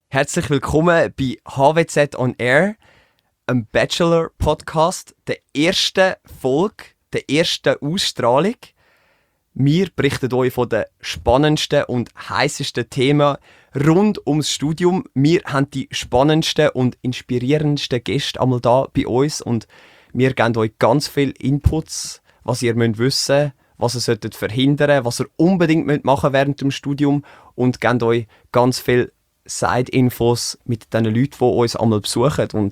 Herzlich willkommen bei HWZ on Air, einem Bachelor-Podcast, der ersten Folge, der ersten Ausstrahlung. Wir berichten euch von den spannendsten und heißesten Themen rund ums Studium. Wir haben die spannendsten und inspirierendsten Gäste einmal da bei uns und wir geben euch ganz viele Inputs, was ihr wissen müsst, was ihr solltet verhindern, was ihr unbedingt machen während dem Studium und geben euch ganz viele Side-Infos mit den Leuten, die uns einmal besuchen. Und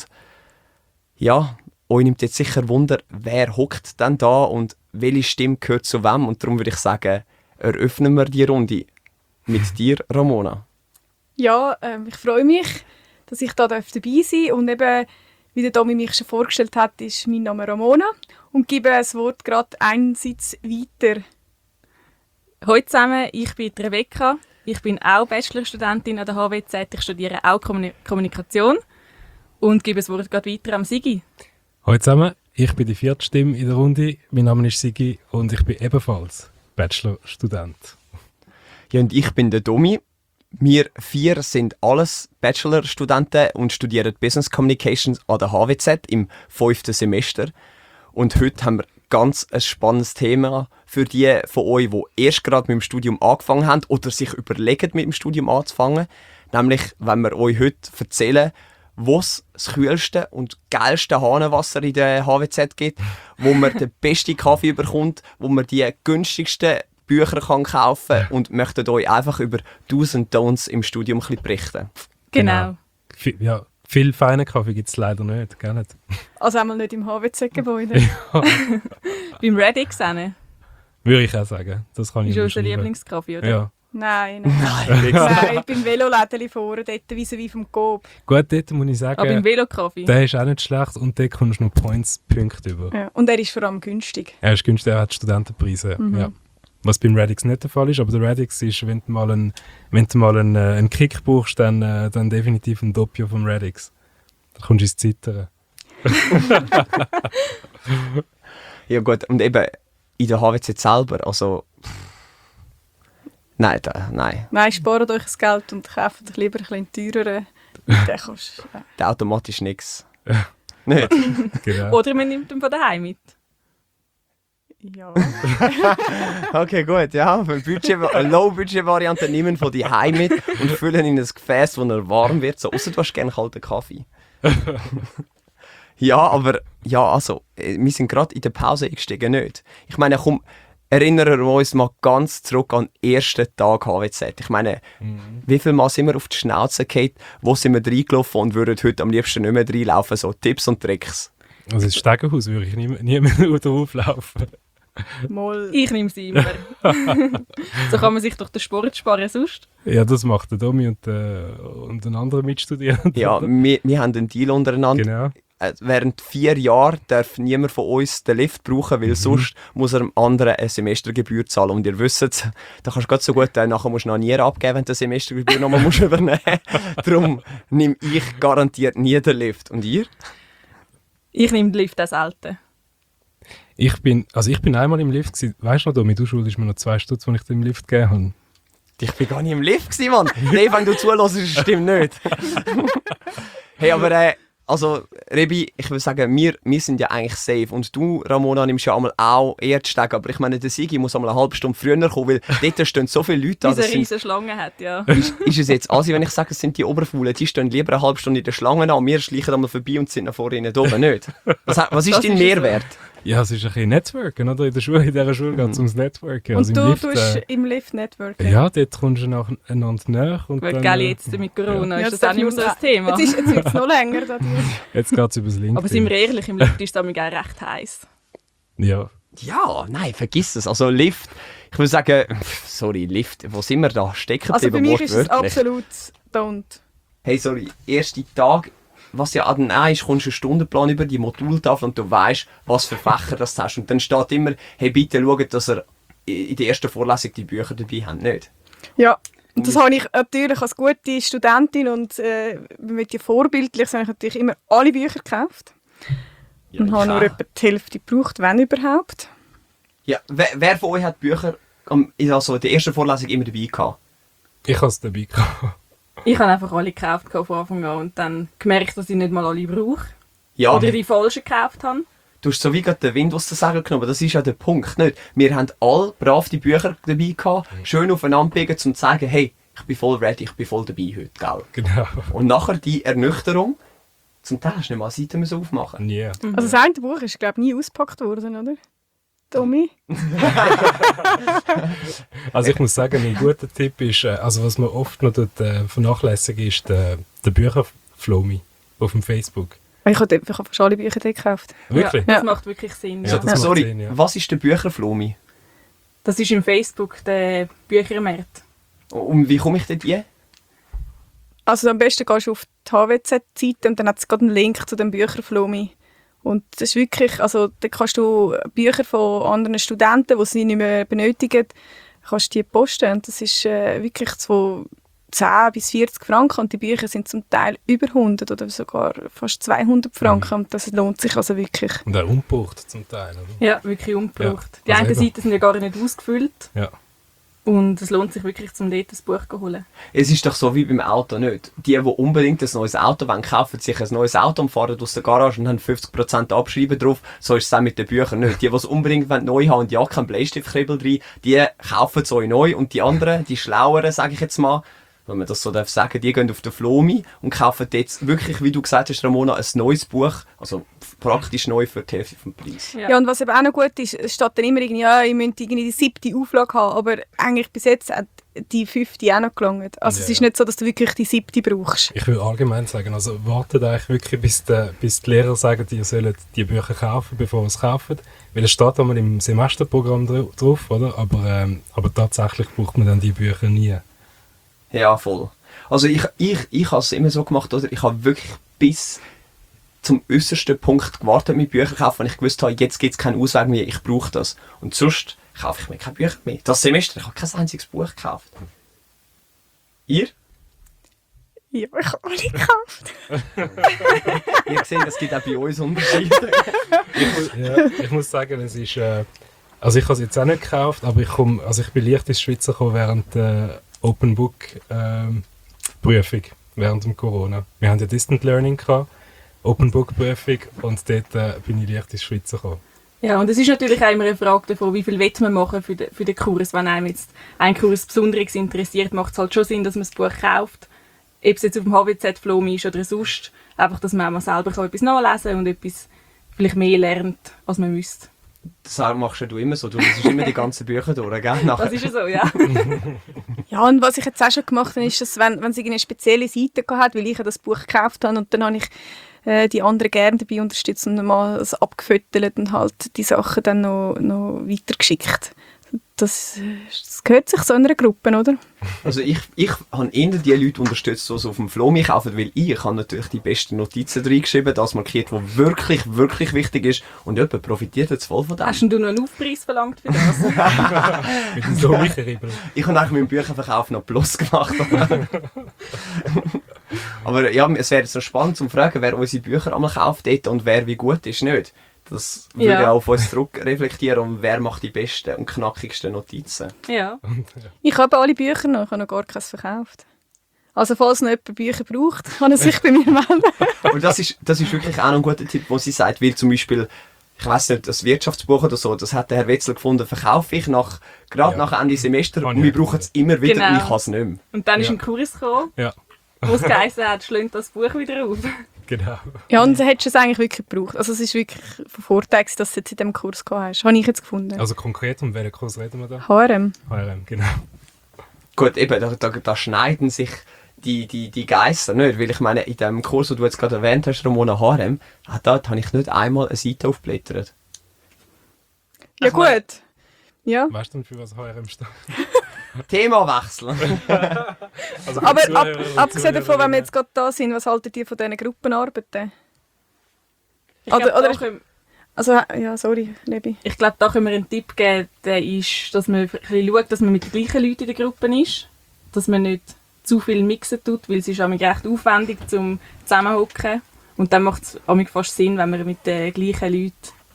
ja, euch nimmt jetzt sicher Wunder, wer hockt denn da und welche Stimme gehört zu wem. Und darum würde ich sagen, eröffnen wir die Runde mit dir, Ramona. Ja, ich freue mich, dass ich da dabei sein darf. Und eben, wie der Domi mich schon vorgestellt hat, ist mein Name Ramona. Und gebe das Wort gerade einerseits weiter. Hallo zusammen, ich bin Rebecca. Ich bin auch Bachelorstudentin an der HWZ. Ich studiere auch Kommunikation und gebe das Wort gerade weiter am Sigi. Hallo zusammen, ich bin die vierte Stimme in der Runde. Mein Name ist Sigi und ich bin ebenfalls Bachelorstudent. Ja, und ich bin der Domi. Wir 4 sind alles Bachelorstudenten und studieren Business Communications an der HWZ im 5. Semester. Und heute haben wir ganz ein spannendes Thema für die von euch, die erst gerade mit dem Studium angefangen haben oder sich überlegen, mit dem Studium anzufangen. Nämlich, wenn wir euch heute erzählen, wo es das kühlste und geilste Hahnenwasser in der HWZ gibt, wo man den besten Kaffee bekommt, wo man die günstigsten Bücher kann kaufen kann und möchten euch einfach über Do's und Don'ts im Studium ein bisschen berichten. Genau. Ja, viel feinen Kaffee gibt es leider nicht, gell? Also einmal nicht im HWZ-Gebäude. Ja, Beim Redix auch. würde ich auch sagen. Das kann ich Ist unser unterschreiben. Lieblingskaffee, oder? Ja. Nein. Nein, Nein, beim Velolädeli vorne, dort vis-à-vis vom Coop. Gut, dort muss ich sagen, Aber beim Velokaffee. der ist auch nicht schlecht und dort kommst du noch Punkte über. Ja. Und er ist vor allem günstig. Er ist günstig, er hat Studentenpreise. Ja. Was beim Radix nicht der Fall ist, aber der Radix ist, wenn du mal einen Kick brauchst, dann definitiv ein Doppio vom Radix. Da kommst du ins Zittern. Ja gut, und eben in der HWZ selber, also... Nein. Nein, spart euch das Geld und kauft euch lieber ein bisschen teureren. Den kostet, Der automatisch nichts. Nicht? Genau. Oder man nimmt ihn von daheim mit. ja. Okay, gut, ja. Eine Low-Budget-Variante nehmen von die Heim mit und füllen in ein Gefäß, wo er warm wird. So, ausser du hast gerne kalten Kaffee. Ja, aber ja, also, wir sind gerade in der Pause eingestiegen, nicht? Ich meine, komm, erinnern wir uns mal ganz zurück an den ersten Tag HWZ. Ich meine, wie viel Mal sind wir auf die Schnauze gefallen, wo sind wir reingelaufen und würden heute am liebsten nicht mehr reinlaufen? So Tipps und Tricks. Also ins Stegenhaus würde ich nie mehr drauflaufen. Mal. Ich nehme sie immer. So kann man sich durch den Sport sparen sonst. Ja, das macht der Domi und ein anderer Mitstudierender. Ja, wir haben einen Deal untereinander. Genau. Während 4 Jahren darf niemand von uns den Lift brauchen, weil sonst muss er dem anderen eine Semestergebühr zahlen. Und ihr wisst, da kannst du gerade so gut, nachher musst du noch nie abgeben, wenn du eine Semestergebühr nochmal übernehmen musst. Darum nehme ich garantiert nie den Lift. Und ihr? Ich nehme den Lift auch selten. Ich bin einmal im Lift gewesen. Weißt du noch, Domi, du schuldest mir noch 2 Stutz, die ich dir im Lift gegeben habe. Ich bin gar nicht im Lift gewesen, Mann. Dave, wenn du zuhörst, stimmt nicht. Hey, aber also, Rebi, ich will sagen, wir sind ja eigentlich safe. Und du, Ramona, nimmst ja einmal auch eher die Stege. Aber ich meine, der Sigi muss einmal eine halbe Stunde früher kommen, weil dort stehen so viele Leute da. Diese riesige Schlange hat, ja. Ist es jetzt Asi, wenn ich sage, es sind die Oberfaulen, die stehen lieber eine halbe Stunde in der Schlange an, wir schleichen einmal vorbei und sind nach vorne nicht oben, nicht? Was ist Das dein ist Mehrwert? Ja, es ist ein bisschen Networken, oder? In dieser Schule geht es ums Networken. Also Und im du Lift, tust im Lift Networking. ja, dort kommst du nacheinander näher. Und Gut, dann, gell, jetzt mit Corona ist das auch nicht mehr so ein Thema. Jetzt wird es noch länger. Da Jetzt geht es über das LinkedIn. Aber sind wir ehrlich, im Lift ist es auch recht heiß. Ja. Ja, nein, vergiss es. Also Lift, ich will sagen, sorry, Lift, wo sind wir da? Stecken Also für geblieben, mich ist es wortwörtlich. absolut don't. Hey, sorry, erster Tag, was ja an den ist, kommst du einen Stundenplan über die Modultafel und du weißt, was für Fächer das hast. Und dann steht immer, hey, bitte schaut, dass ihr in der ersten Vorlesung die Bücher dabei habt, nicht? Ja, und das habe ich natürlich als gute Studentin und mit ja vorbildlich habe ich natürlich immer alle Bücher gekauft. Ja, Und habe ich nur auch. etwa die Hälfte gebraucht, wenn überhaupt. Ja, wer von euch hat Bücher in der ersten Vorlesung immer dabei gehabt? Ich habe es dabei gehabt. Ich habe einfach alle gekauft von Anfang an und dann gemerkt, dass ich nicht mal alle brauche. Ja, Oder die falschen gekauft habe. du hast so wie gerade den Wind aus den Segeln genommen. Das ist ja der Punkt, nicht? Wir haben alle brav die Bücher dabei gehabt, schön aufeinander biegen, um zu sagen, hey, ich bin voll ready, ich bin voll dabei heute, gell? Genau. Und nachher die Ernüchterung, zum Teil hast du nicht mal eine Seite müssen aufmachen. Nie. Also das eine Buch ist, glaube ich, nie ausgepackt worden, oder? Tommy? Also ich muss sagen, ein guter Tipp ist, also was man oft noch vernachlässigen, ist der Bücherflomi auf dem Facebook. Ich habe fast alle Bücher dort gekauft. Wirklich? Ja, das Ja. macht wirklich Sinn. Ja, Ja. das macht Sorry, Sinn, ja. was ist der Bücherflomi? Das ist im Facebook der Büchermarkt. Und wie komme ich dort hin? Also am besten gehst du auf die HWZ-Seite und dann hat es gerade einen Link zu dem Bücherflomi. Und das ist wirklich, also da kannst du Bücher von anderen Studenten, die sie nicht mehr benötigen, kannst die posten. Und das ist wirklich so 10 bis 40 Franken und die Bücher sind zum Teil über 100 oder sogar fast 200 Franken. Und das lohnt sich also wirklich. Und auch ungebraucht zum Teil, oder? Ja, wirklich ungebraucht. Ja, Die also einen eben. Seiten sind ja gar nicht ausgefüllt. Ja. Und es lohnt sich wirklich, zum dort ein Buch zu holen. Es ist doch so wie beim Auto nicht. Die unbedingt ein neues Auto wollen, kaufen sich ein neues Auto und fahren aus der Garage und haben 50% Abschreiben drauf. So ist es auch mit den Büchern nicht. Die es unbedingt neu haben und ja keinen Bleistiftkribbel drin, die kaufen es euch neu. Und die anderen, die Schlaueren, sage ich jetzt mal, wenn man das so darf sagen, die gehen auf den Flomi und kaufen jetzt wirklich, wie du gesagt hast, Ramona, ein neues Buch, also praktisch neu für die Hälfte vom Preis. Ja, und was eben auch noch gut ist, es steht dann immer irgendwie, ja, ihr müsst irgendwie die 7. Auflage haben, aber eigentlich bis jetzt hat die 5. auch noch gelangt. Also es Ja, ist ja. nicht so, dass du wirklich die 7. brauchst. Ich würde allgemein sagen, also wartet eigentlich wirklich, bis die Lehrer sagen, ihr sollt die Bücher kaufen, bevor ihr es kauft. Weil es steht einmal im Semesterprogramm drauf, oder? Aber tatsächlich braucht man dann die Bücher nie. Ja, voll. Also ich habe es immer so gemacht, oder? Ich habe wirklich bis zum äußersten Punkt gewartet mit Büchern kaufen, wenn ich gewusst habe, jetzt gibt es keinen Ausweg mehr, ich brauche das. Und sonst kaufe ich mir keine Bücher mehr. Das Semester, ich habe kein einziges Buch gekauft. Ihr? Ja, ich habe alle gekauft. Ihr seht, es gibt auch bei uns Unterschiede. Ich muss sagen, es ist, also ich habe es jetzt auch nicht gekauft, aber ich bin leicht ins Schweizer gekommen während der Open Book Prüfung, während dem Corona. Wir haben ja Distant Learning gehabt, Open Book Prüfung, und dort bin ich leicht ins Schweizer gekommen. Ja, und es ist natürlich auch immer eine Frage davon, wie viel will man machen für den Kurs. Wenn einem jetzt ein Kurs Besonderes interessiert, macht es halt schon Sinn, dass man das Buch kauft. Ob es jetzt auf dem HWZ-Flomi ist oder sonst. Einfach, dass man auch mal selber etwas nachlesen kann und etwas vielleicht mehr lernt, als man müsste. Das machst ja du immer so, du liest immer die ganzen Bücher durch, gell? Nachher. Das ist ja so, ja. Ja, und was ich jetzt auch schon gemacht habe, ist, dass wenn es eine spezielle Seite hat, weil ich ja das Buch gekauft habe und dann habe ich die anderen gerne dabei unterstützt und mal es abgefüttert und halt die Sachen dann noch weitergeschickt. Das gehört sich so einer Gruppe, oder? Also ich habe eher die Leute unterstützt, die es auf dem Flomi kaufen, weil ich habe natürlich die besten Notizen reingeschrieben, das markiert, was wirklich, wirklich wichtig ist, und jemand profitiert jetzt voll von dem. Hast denn du noch einen Aufpreis verlangt für das? Mit dem Flomi-Kribbel. Ich habe eigentlich mit dem Bücherverkauf noch Plus gemacht. Aber ja, es wäre so spannend zu fragen, wer unsere Bücher einmal kauft dort und wer wie gut ist, nicht. Das würde Ja. auch auf uns zurückreflektieren, und wer macht die besten und knackigsten Notizen. Ja. Ich habe alle Bücher noch, ich habe noch gar keins verkauft. Also falls noch jemand Bücher braucht, kann er sich bei mir melden. Und das ist wirklich auch noch ein guter Tipp, wo sie sagt, weil zum Beispiel, ich weiss nicht, das Wirtschaftsbuch oder so, das hat der Herr Wetzel gefunden, verkaufe ich gerade nach Ende Semester, Habe und ich wir auch brauchen es immer wieder, Genau. und ich habe es nicht mehr. Und dann ist Ja. ein Kurs gekommen, Ja, wo es geheißen hat, schlönt das Buch wieder auf. genau. Ja, und hättest du es eigentlich wirklich gebraucht. Also es ist wirklich von Vorteil, dass du es jetzt in diesem Kurs gehabt hast. Habe ich jetzt gefunden. Also konkret, um welchen Kurs reden wir da? HRM. HRM, genau. Gut, eben, da schneiden sich die Geister nicht, weil ich meine, in dem Kurs, den du jetzt gerade erwähnt hast, Ramona Harem, dort habe ich nicht einmal eine Seite aufgeblättert. Ja Ich meine- gut. Ja. Weißt du denn, für was HRM steht? Themawechsel. Also für Aber die Zuhörer und abgesehen davon, wenn wir Zuhörerinnen. jetzt gerade da sind, was haltet ihr von diesen Gruppenarbeiten? Ich Oder- glaube, oder- da können- Also, ja, sorry, Lebi. Ich glaube, da können wir einen Tipp geben, der ist, dass man ein bisschen schaut, dass man mit den gleichen Leuten in der Gruppe ist. Dass man nicht zu viel mixen tut, weil es ist manchmal recht aufwendig zum Zusammenhocken. Und dann macht es fast Sinn, wenn man mit den gleichen Leuten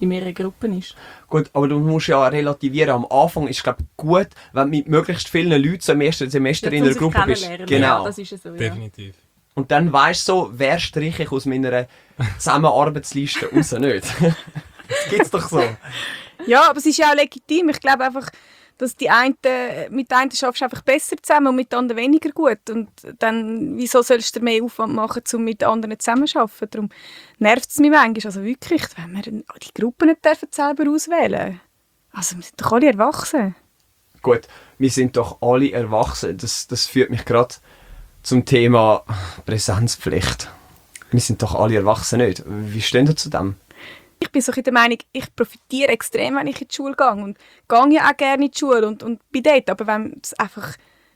in mehreren Gruppen ist. Gut, aber du musst ja relativieren. Am Anfang ist es gut, wenn du mit möglichst vielen Leuten so im ersten Semester in einer Gruppe bist. Genau. Ja, das ist so, ja. Definitiv. Und dann weisst du so, wer streiche ich aus meiner Zusammenarbeitsliste raus, nicht? Das gibt's doch so. Ja, aber es ist ja auch legitim. Ich glaube einfach, dass mit den einen schaffst du einfach besser zusammen und mit den anderen weniger gut. Und dann, wieso sollst du mehr Aufwand machen, um mit den anderen zusammenzuarbeiten? Darum nervt es mich manchmal. Also wirklich, wenn wir die Gruppen nicht selber auswählen. Also wir sind doch alle erwachsen. Gut, wir sind doch alle erwachsen. Das führt mich gerade zum Thema Präsenzpflicht. Wir sind doch alle erwachsen, nicht? Wie stehen Sie zu dem? Ich bin so der Meinung, ich profitiere extrem, wenn ich in die Schule gehe. Und gehe ja auch gerne in die Schule und bin dort. Aber wenn es einfach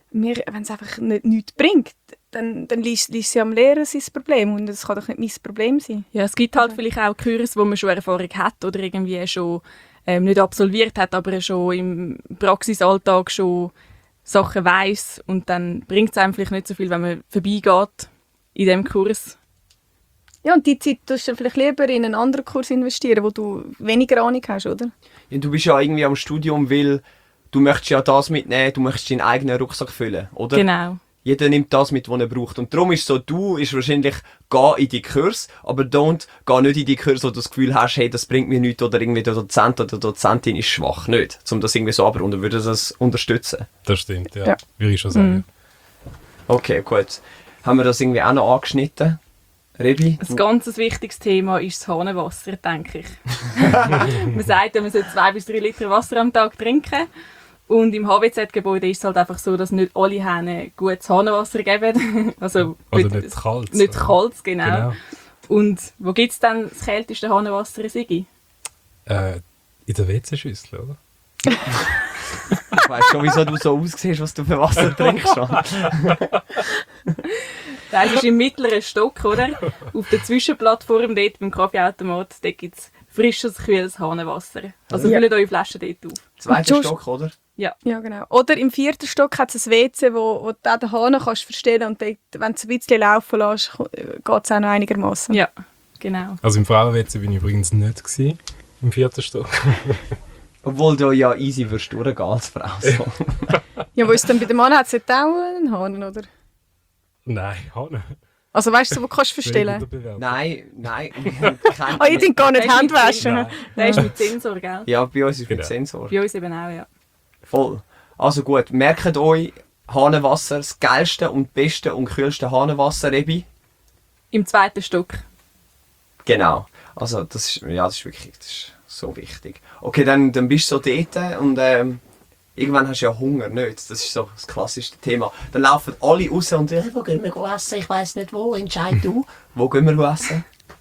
nichts bringt, dann liest sie am Lehrer sein Problem. Und das kann doch nicht mein Problem sein. Ja, es gibt halt vielleicht auch Kurse, wo man schon Erfahrung hat oder irgendwie schon nicht absolviert hat, aber schon im Praxisalltag schon Sachen weiss. Und dann bringt es einem vielleicht nicht so viel, wenn man vorbeigeht in diesem Kurs. Ja, und die Zeit tust du vielleicht lieber in einen anderen Kurs investieren, wo du weniger Ahnung hast, oder? Ja, du bist ja irgendwie am Studium, weil du möchtest ja das mitnehmen, du möchtest deinen eigenen Rucksack füllen, oder? Genau. Jeder nimmt das mit, was er braucht. Und darum ist es so, du ist wahrscheinlich, geh in die Kurs, aber geh nicht in die Kurs, wo du das Gefühl hast, hey, das bringt mir nichts, oder irgendwie der Dozent oder die Dozentin ist schwach. Nicht, um das irgendwie so abrunden. Würde das unterstützen? Das stimmt, ja. Ja. Würde ich schon sagen. Okay, gut. Haben wir das irgendwie auch noch angeschnitten? Rebi? Ein ganz wichtiges Thema ist das Hahnenwasser, denke ich. Man sagt, man soll 2 bis 3 Liter Wasser am Tag trinken. Und im HWZ-Gebäude ist es halt einfach so, dass nicht alle Hähne gutes Hahnenwasser geben. Also nicht kalt. Nicht kalt, genau. Und wo gibt es dann das kälteste Hahnenwasser, Sigi? In der WC-Schüssel, oder? Ich weiss schon, wieso du so aussiehst, was du für Wasser trinkst. Das ist im mittleren Stock, oder? Auf der Zwischenplattform dort beim Kaffeeautomat, dort gibt es frisches, kühles Hahnenwasser. Also füllt eure Flaschen dort auf. Zweiter Stock, oder? Ja. Ja, genau. Oder im 4. Stock hat es ein WC, wo du auch den Hahn kannst verstellen und dort, wenn du es ein bisschen laufen lässt, geht es auch noch einigermaßen. Ja, genau. Also im Frauen-WC bin ich übrigens nicht gewesen, im 4. Stock. Obwohl du ja easy wirst durchgehen als Frau. So. Ja, wo ist denn bei dem Mann? Hat es auch einen Hahn, oder? Nein, Hahn. Also weißt du, wo kannst du verstellen? Nein. Ah, ich denke gar nicht Der ist Hände mit waschen. Nein. Der ist mit Sensor, gell? Ja, bei uns ist Genau. mit Sensor. Bei uns eben auch, ja. Voll. Also gut, merkt euch, Hahnenwasser, das geilste und beste und kühlste Hahnenwasser, Rebi. Im 2. Stock. Genau. Also das ist wirklich das ist so wichtig. Okay, dann bist du so dort und irgendwann hast du ja Hunger, nicht? Das ist so das klassischste Thema. Dann laufen alle raus und wo gehen wir essen? Ich weiss nicht wo, entscheid du. Wo gehen wir essen?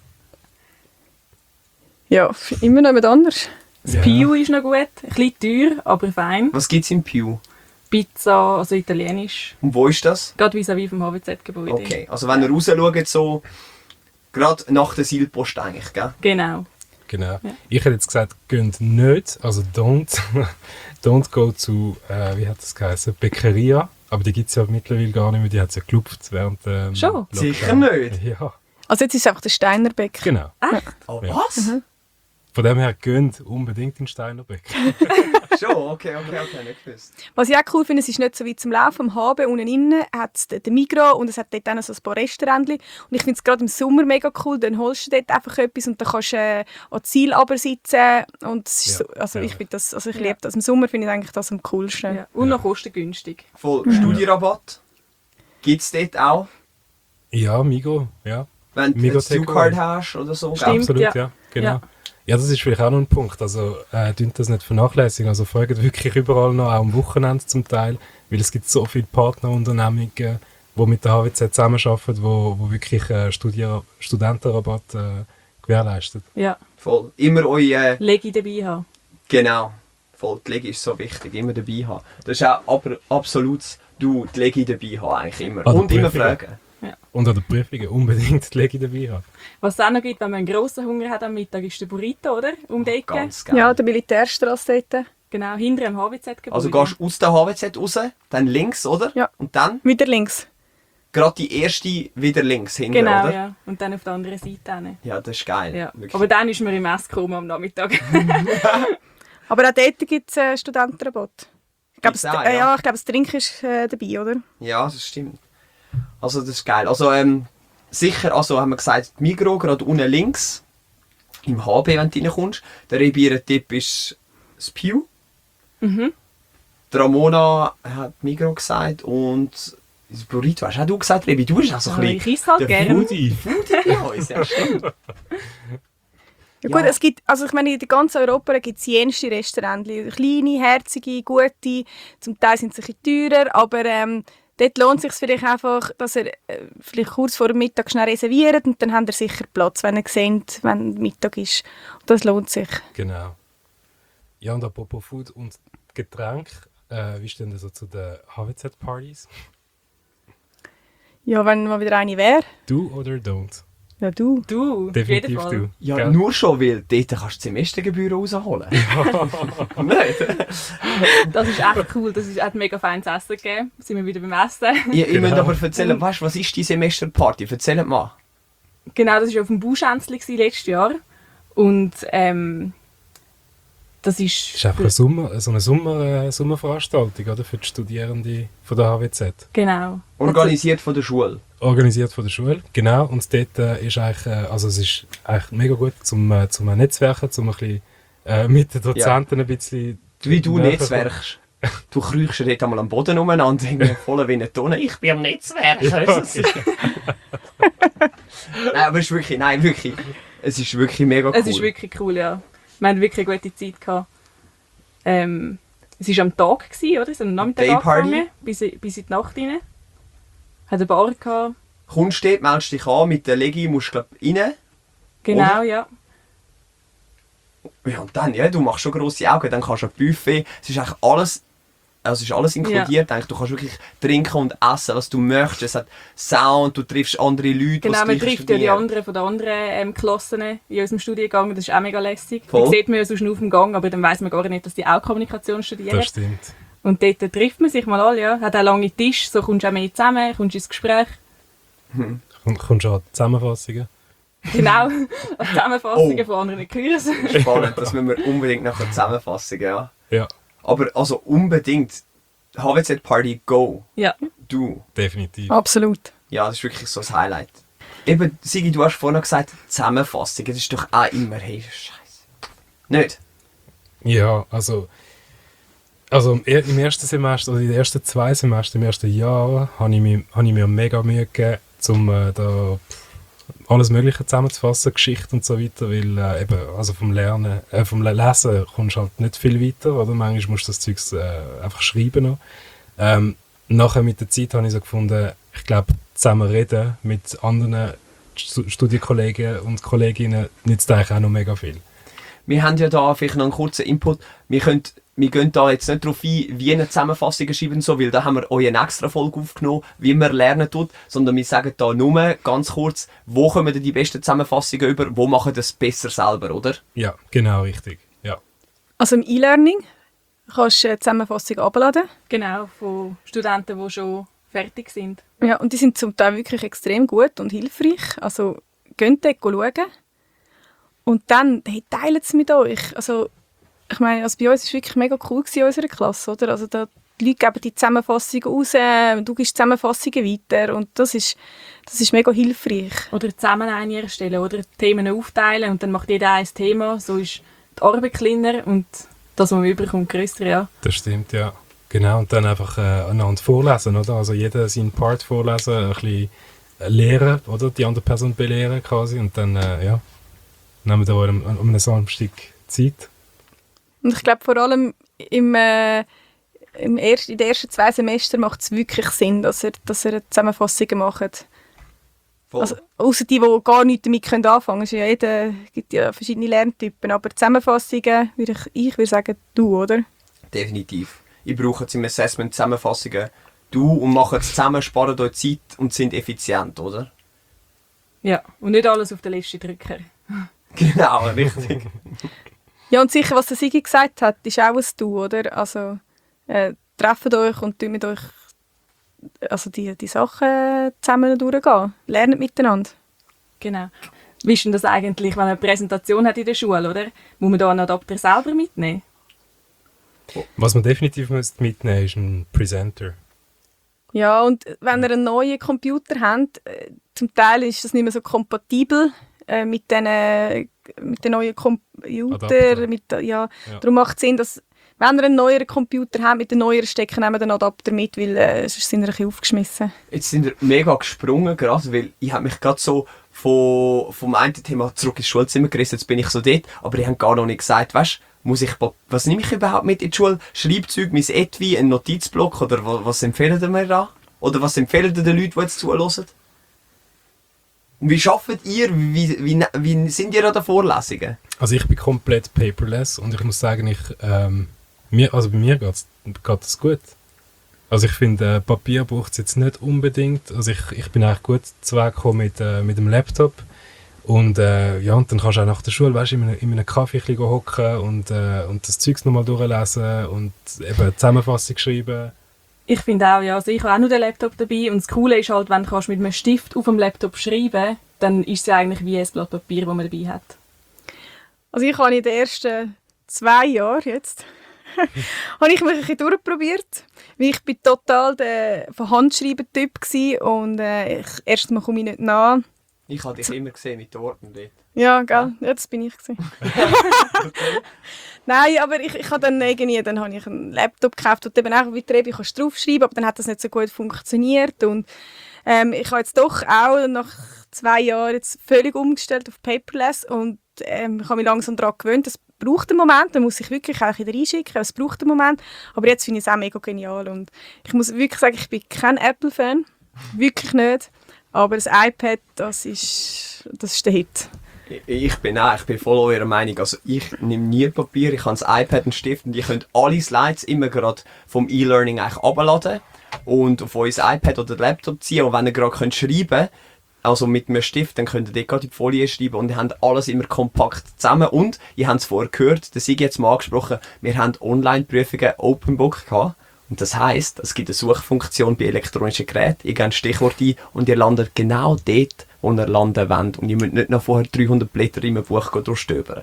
Ja, immer noch jemand anders. Das Piu ist noch gut, ein bisschen teuer, aber fein. Was gibt es im Pew? Pizza, also italienisch. Und wo ist das? Gerade vis-à-vis vom HWZ-Gebäude. Okay, also wenn ihr raus schaut, so gerade nach der Seilpost eigentlich, gell? Genau. Genau. Ja. Ich hätte jetzt gesagt, geht nicht, also don't go zu, wie hat das geheißen, Bäckeria. Aber die gibt es ja mittlerweile gar nicht mehr, die hat es ja gelupft während Schon? Lockdown. Sicher nicht? Ja. Also jetzt ist es einfach der Steinerbäcker. Genau. Oh, Ja. was? Von dem her geht unbedingt in Steinerbeck. Schon, okay, nicht gewusst. Was ich auch cool finde, es ist nicht so weit zum Laufen. Am Haben unten innen hat es den Migros und es hat dort auch noch so ein paar Restaurants. Und ich finde es gerade im Sommer mega cool, dann holst du dort einfach etwas und dann kannst du an Ziel runtersitzen. Und es ist so, also ich finde das, also ich liebe das. Im Sommer finde ich eigentlich das am coolsten. Ja. Und noch kostengünstig. Voll. Studierrabatt? Gibt es dort auch? Ja, Migros, ja. Wenn du Migros eine Takeaway. Q-Card hast oder so? Stimmt. Absolut, ja. ja. Genau. Ja. Ja, das ist vielleicht auch noch ein Punkt. Also, dünnt das nicht vernachlässigen. Also, fragt wirklich überall noch, auch am Wochenende zum Teil. Weil es gibt so viele Partnerunternehmungen, die mit der HWZ zusammenarbeiten, die wirklich Studentenrabatt gewährleisten. Ja. Voll. Immer euer... Legi dabei haben. Genau. Voll. Die Legi ist so wichtig. Immer dabei haben. Das ist auch aber absolut die Legi dabei haben, eigentlich immer. An der Und immer Prüfungen. fragen. Und an den Prüfungen unbedingt die Legi dabei haben. Was es auch noch gibt, wenn man einen grossen Hunger hat am Mittag, ist der Burrito, oder? Um die Ecke. Ganz geil. Ja, der Militärstrasse dort. Genau, hinter dem HWZ-Gebäude. Also gehst du aus der HWZ raus, dann links, oder? Ja. Und dann? Wieder links. gerade die erste wieder links hinten, Genau, oder? ja. Und dann auf der anderen Seite hin. Ja, das ist geil. Ja. Wirklich. Aber dann ist man im Esskoma am Nachmittag. Aber auch dort gibt es Studentenrabatt. Ich glaube, Gibt's auch, ja. ja, ich glaube, das Trinken ist dabei, oder? Ja, das stimmt. Also das ist geil. Also sicher, also haben wir gesagt, die Migros, gerade unten links, im HB, wenn du reinkommst. Der Rebieren-Tipp ist das Pew. Mhm. Die Ramona hat Migros gesagt und das Burrito hast auch du gesagt, Rebi. Du bist auch so ein Ich bisschen esse halt der gerne. Foodie bei uns. Ja, stimmt. Ja, gut, es gibt, also ich meine, in ganz Europa gibt es jenste Restaurants. Kleine, herzige, gute, zum Teil sind sie ein bisschen teurer, aber dort lohnt es sich vielleicht einfach, dass ihr vielleicht kurz vor dem Mittag schnell reserviert und dann habt ihr sicher Platz, wenn ihr seht, wenn Mittag ist. Und das lohnt sich. Genau. Ja, und apropos Food und Getränk, wie stehen das so zu den HWZ-Partys? Ja, wenn mal wieder eine wäre. Do oder don't? Ja, du. Du, auf jeden Definitiv Fall. du. Ja, Gell? nur schon, weil dort kannst du die Semestergebühren rausholen. Nicht? Das ist echt cool. Das hat mega feines Essen gegeben. Sind wir wieder beim Essen. Ihr Genau. müsst aber erzählen, weißt, was ist die Semesterparty? Erzählt mal. Genau, das war auf dem Bauschänzli letztes Jahr. Und das Das ist einfach eine Sommerveranstaltung, oder? Für die Studierenden von der HWZ. Genau. Organisiert von der Schule. Organisiert von der Schule, genau. Und dort ist eigentlich, also es ist eigentlich mega gut zum Netzwerken, zum ein bisschen mit den Dozenten ein bisschen... Wie du näher Netzwerkst. Du kriechst dort einmal am Boden umeinander, irgendwie voll wie eine Tonne. Ich bin am Netzwerk. Nein, aber es ist wirklich, es ist wirklich mega cool. Es ist wirklich cool, ja. Wir hatten wirklich eine gute Zeit gehabt. Es war am Tag, oder? Es ist am Nachmittag Dayparty. angefangen, bis in die Nacht rein. Hat eine Bar gehabt. Kommst du dort, meldest dich an, mit der Legi musst du glaub, rein. Genau, Oder? ja. Ja, und dann, ja, du machst schon grosse Augen, dann kannst du ein Buffet. Es ist eigentlich alles, also es ist alles inkludiert. Eigentlich. Du kannst wirklich trinken und essen, was du möchtest. Es hat Sound, du triffst andere Leute, Genau, die man das Gleiche trifft ja die studieren. anderen von den anderen Klassen in unserem Studiengang. Das ist auch mega lässig. Voll. Die sieht man ja sonst nur auf dem Gang, aber dann weiss man gar nicht, dass die auch Kommunikation studieren. Das stimmt. Und dort trifft man sich mal alle, ja. Hat auch lange Tisch, so kommst du auch mehr zusammen, kommst ins Gespräch. Kommst du an die Zusammenfassungen? Genau, an Zusammenfassungen Oh. von anderen Kursen. Spannend, das müssen wir unbedingt nachher zusammenfassen, ja. Ja, Aber also unbedingt HWZ Party Go. Ja. Du. definitiv. Absolut. Ja, das ist wirklich so ein Highlight. Eben, Sigi, du hast vorhin gesagt, Zusammenfassung, das ist doch auch immer, hey, Scheiße. Nicht? Ja, also im ersten Semester, oder in den ersten 2 Semestern, im ersten Jahr, habe ich mir mega Mühe gegeben, um da alles Mögliche zusammenzufassen, Geschichte und so weiter, weil eben, also vom Lesen kommst du halt nicht viel weiter, oder? Manchmal musst du das Zeug einfach schreiben noch. Nachher mit der Zeit habe ich so gefunden, ich glaube, zusammen reden mit anderen Studienkollegen und Kolleginnen nützt eigentlich auch noch mega viel. Wir haben ja da vielleicht noch einen kurzen Input. Wir gehen da jetzt nicht darauf ein, wie eine Zusammenfassung schreiben so, weil da haben wir euch eine extra Folge aufgenommen, wie man lernen tut, sondern wir sagen da nur ganz kurz, wo kommen denn die besten Zusammenfassungen über, wo machen das besser selber, oder? Ja, genau, richtig. Ja. Also im E-Learning kannst du eine Zusammenfassung abladen. Genau, von Studenten, die schon fertig sind. Ja, und die sind zum Teil wirklich extrem gut und hilfreich. Also geht dort schauen. Und dann, hey, teilt es mit euch. Also, ich meine, also bei uns war es wirklich mega cool in unserer Klasse, oder? Also da, die Leute geben die Zusammenfassungen raus, du gibst Zusammenfassungen weiter und das ist mega hilfreich. Oder zusammen eine erstellen oder Themen aufteilen und dann macht jeder ein Thema. So ist die Arbeit kleiner und das, was man überkommt, grösser, ja. Das stimmt, ja. Genau, und dann einfach einander vorlesen, oder? Also jeder seinen Part vorlesen, ein bisschen lehren, oder? Die andere Person belehren quasi und dann, ja, nehmen wir da um einen Samstag Zeit. Und ich glaube, vor allem in den ersten 2 Semestern macht es wirklich Sinn, dass ihr Zusammenfassungen macht. Voll. Also, ausser die gar nichts damit anfangen können. Es gibt ja verschiedene Lerntypen, aber Zusammenfassungen würde ich würde sagen, du, oder? Definitiv. Ich brauche im Assessment Zusammenfassungen, du, und machen es zusammen, sparen euch Zeit und sind effizient, oder? Ja, und nicht alles auf den letzten Drücker. Genau, richtig. Ja, und sicher, was der Sigi gesagt hat, ist auch ein Du, oder? Also, trefft euch und tut mit euch also die Sachen zusammen durchgehen. Lernen miteinander. Genau. Wie ist denn das eigentlich, wenn man eine Präsentation hat in der Schule, oder? Muss man da einen Adapter selber mitnehmen? Was man definitiv mitnehmen muss, ist ein Presenter. Ja, und wenn ihr einen neuen Computer habt, zum Teil ist das nicht mehr so kompatibel mit den neuen Computern. Ja. Darum macht es Sinn, dass, wenn ihr einen neueren Computer habt, mit den neueren Stecken nehmt den Adapter mit, weil sonst sind ihr ein bisschen aufgeschmissen. Jetzt sind wir mega gesprungen, gerade, weil ich habe mich gerade so vom einen Thema zurück ins Schulzimmer gerissen, jetzt bin ich so dort, aber ich habe gar noch nicht gesagt, weißt, was nehme ich überhaupt mit in die Schule? Schreibzeug, mein Etui, ein Notizblock oder was empfehlen ihr mir da? Oder was empfehlen den Leuten, die jetzt zuhören? Und wie arbeitet ihr? Wie sind ihr an den Vorlesungen? Also ich bin komplett paperless und ich muss sagen, bei mir geht das gut. Also ich finde, Papier braucht es jetzt nicht unbedingt. Also ich bin eigentlich gut zurechtgekommen mit dem Laptop. Und und dann kannst du auch nach der Schule, weißt, in einem Kaffee hocken und das Zeugs nochmal durchlesen und eben eine Zusammenfassung schreiben. Ich finde auch, ja. Also ich habe auch noch den Laptop dabei und das Coole ist halt, wenn du mit einem Stift auf dem Laptop schreiben, dann ist es ja eigentlich wie ein Blatt Papier, das man dabei hat. Also ich habe in den ersten 2 Jahren jetzt habe ich mich ein bisschen durchprobiert. Weil ich bin total der von Handschreiben-Typ gsi und erstmal komme ich nicht nach. Ich habe dich immer gesehen mit den Worten dort. Ja, gell? Ja, das bin ich gewesen. Nein, aber ich habe dann habe ich einen Laptop gekauft und eben auch wie Trebi kannst du draufschreiben, aber dann hat das nicht so gut funktioniert und ich habe jetzt doch auch nach 2 Jahren jetzt völlig umgestellt auf Paperless und ich habe mich langsam daran gewöhnt. Es braucht einen Moment, man muss sich wirklich auch wieder reinschicken, es braucht einen Moment, aber jetzt finde ich es auch mega genial und ich muss wirklich sagen, ich bin kein Apple-Fan, wirklich nicht, aber das iPad, das ist der Hit. Ich bin voll eurer Meinung. Also ich nehme nie Papier, ich habe das iPad und einen Stift und ihr könnt alle Slides immer gerade vom E-Learning eigentlich abladen und auf euer iPad oder Laptop ziehen und wenn ihr gerade schreiben könnt, also mit einem Stift, dann könnt ihr dort gerade in die Folie schreiben und ihr habt alles immer kompakt zusammen und ihr habt es vorher gehört, das habe ich jetzt mal angesprochen, wir haben Online-Prüfungen Open Book gehabt. Und das heisst, es gibt eine Suchfunktion bei elektronischen Geräten. Ihr gebt ein Stichwort ein und ihr landet genau dort, wo ihr landen wollt. Und ihr müsst nicht noch vorher 300 Blätter in einem Buch durchstöbern.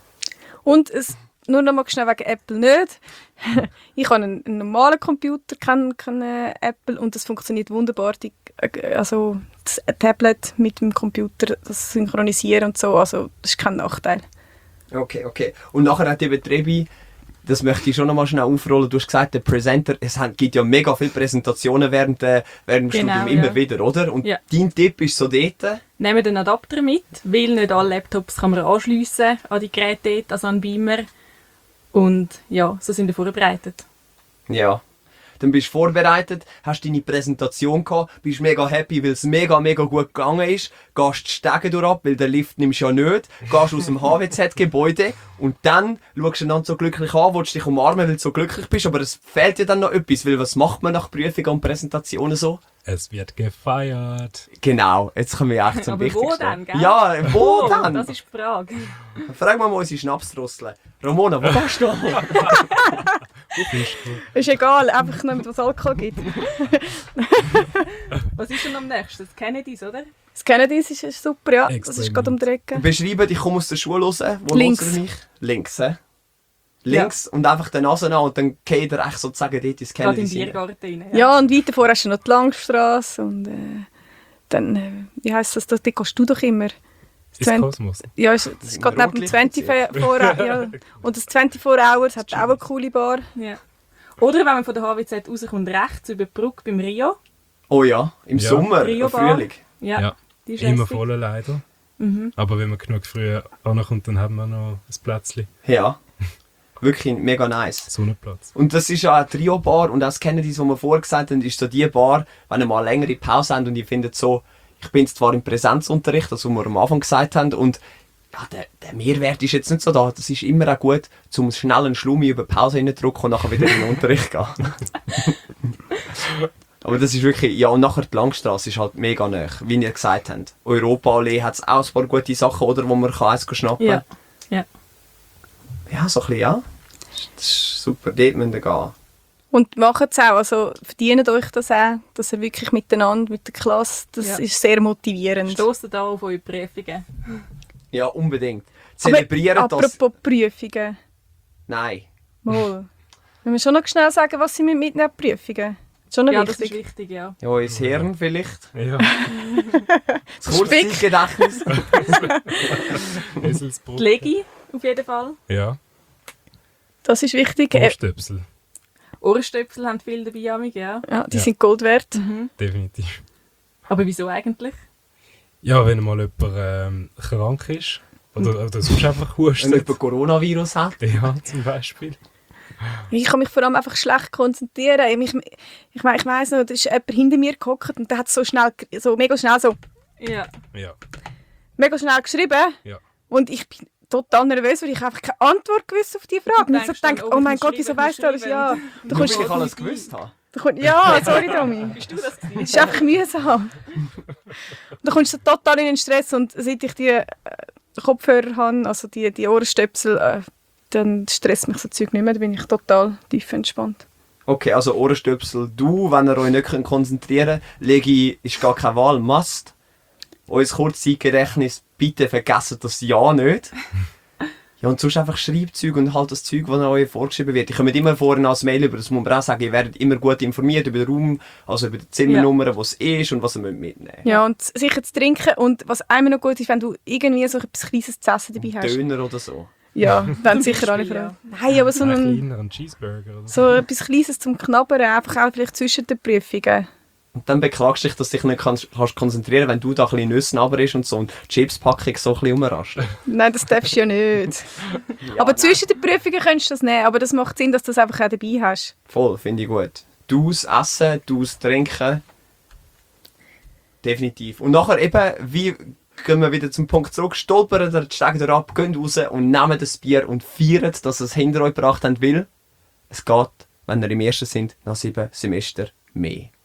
Und nur noch mal schnell wegen Apple nicht. Ich habe einen normalen Computer, keinen Apple, und das funktioniert wunderbar. Also das Tablet mit dem Computer, das Synchronisieren und so, also das ist kein Nachteil. Okay. Und nachher hat eben Trebi, das möchte ich schon noch mal schnell aufrollen. Du hast gesagt, der Presenter, gibt ja mega viele Präsentationen während dem Studium immer wieder, oder? Und dein Tipp ist so dort? Nehmt den Adapter mit, weil nicht alle Laptops kann man anschliessen an die Geräte dort, also an Beamer. Und ja, so sind wir vorbereitet. Ja. Dann bist du vorbereitet, hast deine Präsentation gehabt, bist mega happy, weil es mega gut gegangen ist, gehst die Stege durch ab, weil den Lift nimmst du ja nicht, gehst aus dem HWZ-Gebäude und dann schaust du einander so glücklich an, willst dich umarmen, weil du so glücklich bist, aber es fehlt dir dann noch etwas, weil was macht man nach Prüfungen und Präsentationen so? Es wird gefeiert. Genau, jetzt kommen wir echt zum aber Wichtigsten. Wo dann, gell? Ja, wo dann? Das ist die Frage. Frag mal unsere Schnapsdrossel. Ramona, wo gehst du? Ist egal, einfach nicht, was Alkohol gibt. Was ist denn am nächsten? Das Kennedys, oder? Das Kennedys ist super, ja. Extrem Das ist gerade um die Ecke. Beschreiben, ich komme aus der Schule raus. Wo Links. hört ihr mich? Links, hä? Links und einfach den Nase an und dann geht er echt sozusagen dort ins Gerade im Kennedys rein. Biergarten rein. Ja, und weiter vor hast du noch die Langstrasse und dann, wie heisst das, dort gehst du doch immer. Ins Kosmos. Ja, das geht neben dem 24 ja. Und das 24 Hours hat auch eine coole Bar. Ja. Oder wenn man von der HWZ rauskommt, rechts über die Brücke beim Rio. Oh ja, im Ja. Sommer, im Rio-Bar. Frühling. Ja. Die ist Immer lässig. voll leider. Mhm. Aber wenn man genug früh ankommt, dann haben wir noch ein Plätzchen. Ja, wirklich mega nice. Sonnenplatz. Und das ist ja eine Trio-Bar und auch das Kennedys, was wir vorher gesagt haben, ist so die Bar, wenn ihr mal eine längere Pause habt und ihr findet so, ich bin jetzt zwar im Präsenzunterricht, das was wir am Anfang gesagt haben, und ja, der Mehrwert ist jetzt nicht so da. Das ist immer auch gut, zum schnell einen Schlummi über die Pause reindrücken und nachher wieder in den Unterricht gehen. Aber das ist wirklich, ja, und nachher die Langstrasse ist halt mega nah, wie ihr gesagt habt. Europaallee hat es auch ein paar gute Sachen, oder, wo man eins schnappen kann. Ja. Ja, so ein bisschen, ja. Das ist super, dort müssen wir gehen. Und macht es auch, also verdient euch das auch, dass ihr wirklich miteinander, mit der Klasse, das ist sehr motivierend. Stossen da auf eure Prüfungen. Ja, unbedingt. Zelebrieren aber das. apropos Prüfungen. Nein. Mal. Wenn wir schon noch schnell sagen, was sie mitnehmen, Prüfungen. Schon noch Ja, das wichtig. ist wichtig, ja. Ja, ins Hirn vielleicht. Ja, Das Kurzzeitgedächtnis. Eselsbrücke. Die Legi, auf jeden Fall. Ja, Das ist wichtig. Ohrstöpsel, Ohrenstöpsel haben viel dabei, amig, ja. Ja, die Ja. sind Gold wert. definitiv. Aber wieso eigentlich? Ja, wenn mal jemand krank ist oder sonst einfach Wenn hustet. jemand Coronavirus hat. Ja, zum Beispiel. Ich kann mich vor allem einfach schlecht konzentrieren. Ich weiss noch, da ist jemand hinter mir gehockt und der hat so mega schnell geschrieben. Ja. Und ich bin total nervös, weil ich einfach keine Antwort gewusst auf die Frage. Und ich so denkst dann, gedacht, oh, oh mein ich Gott, muss wieso schreiben, weißt du alles? Ja, du Nur kommst, weil ich alles gewusst habe. ja, sorry Domi. Bist du das gewesen? Es ist einfach mühsam. Und dann kommst du so total in den Stress und seit ich die Kopfhörer habe, also die Ohrenstöpsel, dann stresst mich so Zeug nicht mehr, dann bin ich total tief entspannt. Okay, also Ohrenstöpsel, wenn ihr euch nicht konzentrieren könnt, Legi ist gar keine Wahl, Must. Unser Kurzzeitgedächtnis, bitte vergesst das ja nicht. Ja, und sonst einfach Schreibzeug und halt das Zeug, das euch vorgeschrieben wird. Ich komme immer vorhin als Mail über, das muss man auch sagen, ihr werdet immer gut informiert über den Raum, also über die Zimmernummer, wo es ist und was ihr mitnehmen müsst. Ja, und sicher zu trinken und was einmal noch gut ist, wenn du irgendwie so etwas Kleines zu essen dabei hast. Döner oder so. Ja, dann sicher alle Beispiel, Fragen. Nein, aber so, Ein ein, kleiner Cheeseburger oder so etwas Kleines zum Knabbern, einfach auch vielleicht zwischen den Prüfungen. Und dann beklagst du dich, dass du dich nicht kannst konzentrieren, wenn du da ein bisschen Nüsse ist und so und die Chipspackung so ein bisschen rumraschst. Nein, das darfst du ja nicht. Aber zwischen den Prüfungen könntest du das nehmen, aber das macht Sinn, dass du das einfach auch dabei hast. Voll, finde ich gut. Du's essen, du's trinken. Definitiv. Und nachher eben, wie gehen wir wieder zum Punkt zurück, stolpern oder steigen ab, gehen raus und nehmen das Bier und feiern, dass ihr es hinter euch gebracht habt, weil es geht, wenn ihr im ersten sind, nach 7 Semester mehr.